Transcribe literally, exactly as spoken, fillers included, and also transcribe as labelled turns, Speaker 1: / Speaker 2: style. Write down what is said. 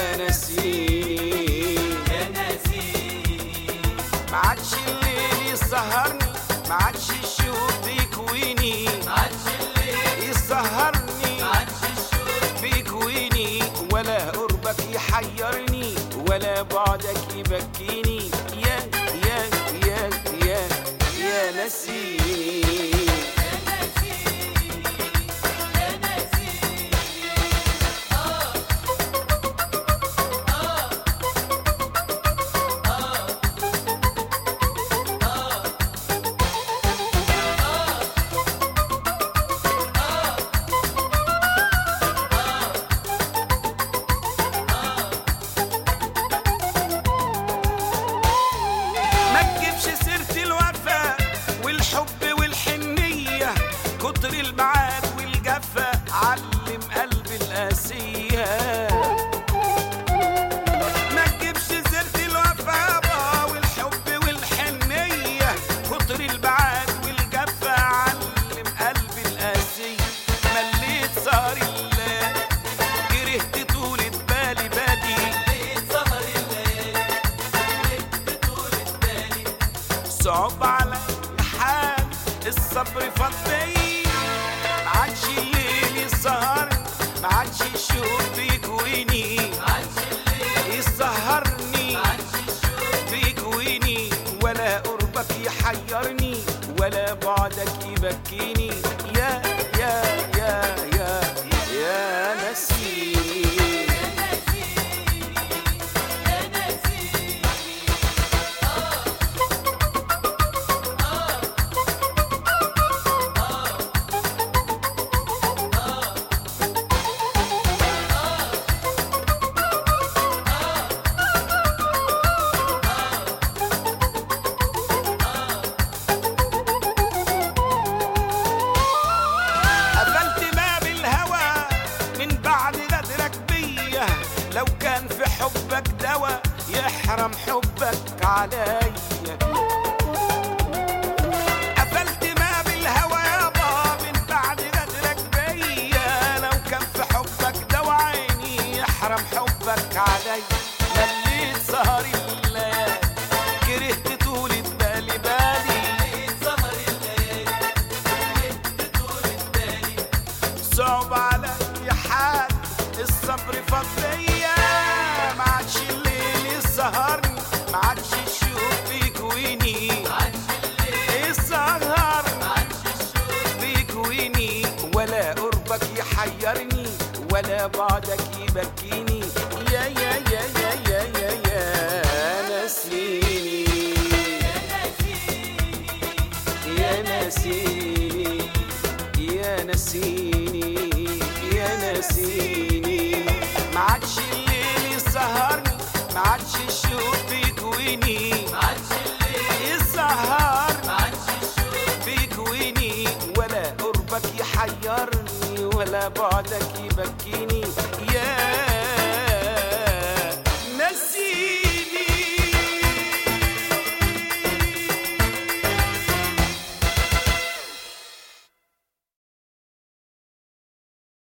Speaker 1: يا نسيني
Speaker 2: يا نسيني.
Speaker 1: معادش الليل يسهرني، معادش الشوق بيكويني،
Speaker 2: معادش الليل
Speaker 1: يسهرني،
Speaker 2: معادش الشوق
Speaker 1: بيكويني، ولا قربك يحيرني ولا بعدك يبكيني. يا يا يا يا يا نسيني. كتر البعاد والجفا علم قلبي القاسية. ما تجيبش سيرة الوفا يابا والحب والحنية، كتر البعاد والجفا علم قلبي القاسية. مليت سهر الليل كرهت طولة بالي بالي،
Speaker 2: مليت سهر الليل كرهت طولة بالي.
Speaker 1: صعب على حال الصبر فضي، معادش الليل يسهرني، معادش الشوق بيكويني،
Speaker 2: معادش الليل
Speaker 1: يسهرني،
Speaker 2: معادش الشوق
Speaker 1: بيكويني، ولا قربك يحيرني ولا بعدك يبكيني. يا يا يا يا يا نسيني. لو كان في حبك دوا يحرم حبك عليا، قفلت باب الهوى يابا من بعد غدرك بيا. لو كان في حبك دوا عيني يحرم حبك عليا. مليت سهر الليل كرهت طولة بالي بالي،
Speaker 2: مليت سهر الليل كرهت طولة بالي.
Speaker 1: صعب علي حال الصبر فضية، معادش الليل يسهرني، معادش الشوق بيكويني،
Speaker 2: معادش الليل
Speaker 1: يسهر،
Speaker 2: معادش الشوق
Speaker 1: بيكويني، ولا قربك يحيرني ولا بعدك يبكيني. يا يا يا يا يا يا يا نسيني يا نسيني يا نسيني يا نسيني. معادش الليل يسهرني، معادش الشوق بيكويني،
Speaker 2: معادش الليل
Speaker 1: يسهر،
Speaker 2: معادش الشوق
Speaker 1: بيكويني، ولا قربك يحيرني ولا بعدك يبكيني.